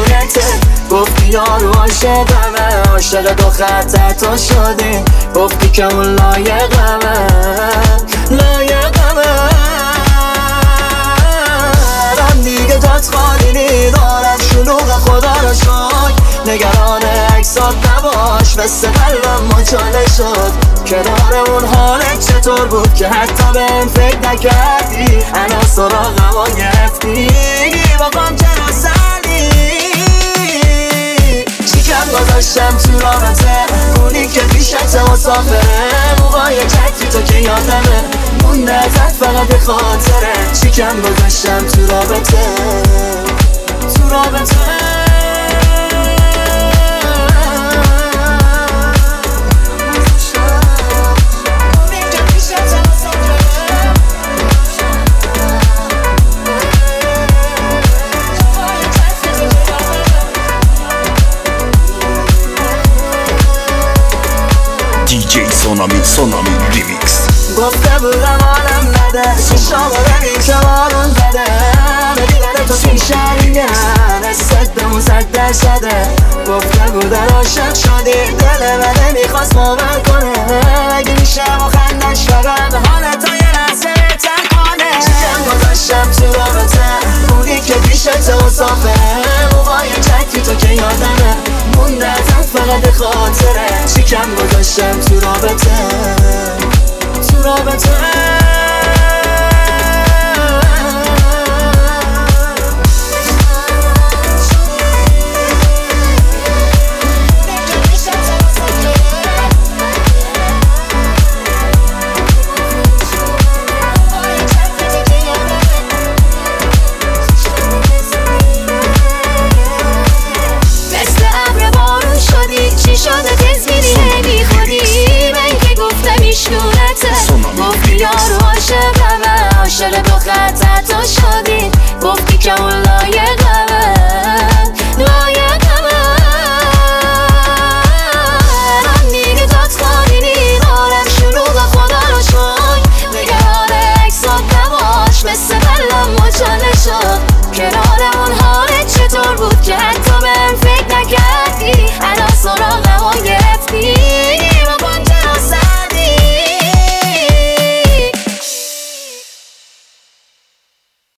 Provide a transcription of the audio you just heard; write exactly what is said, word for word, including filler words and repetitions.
دیوونته. گفتی یارو عاشقمه، عاشق دو خطر تو شدی. گفتی که اون لایقمه، لایقمه. من دیگه جات خالی نی، دارم شلوغ خدا رو شکر. نگران عکسات نباش، مثل قلبم مچاله شد. کنار اون حالت چطور بود که حتی بهم فکر نکردی؟ انا سراغم رو گرفتی، باقام چرا سردی؟ چیکم گذاشتم تو رابطه، اونی که پیشته مسافره. موقعی چکتی تو که یادمه، مونده ازت فقط به خاطره. چیکم گذاشتم تو رابطه، تو رابطه. دیجی سونامی سونامی ریمیکس. گفته بودم حالم بده، چشامو ببین که بارون زده. بدیدن تو پیشنگن، حست بمون صد درصده. گفته بودن عاشق شدی، دل بده میخواست باور کنه. اگه میشه با خندش فقط حالتا یه لحظه بهتر کنه. چیکم گذاشتم تو رابطه، اونی که پیشت مسافره. موقعی چکتی تو که یادمه، مونده ازت فقط به خاطره. چیکم گذاشتم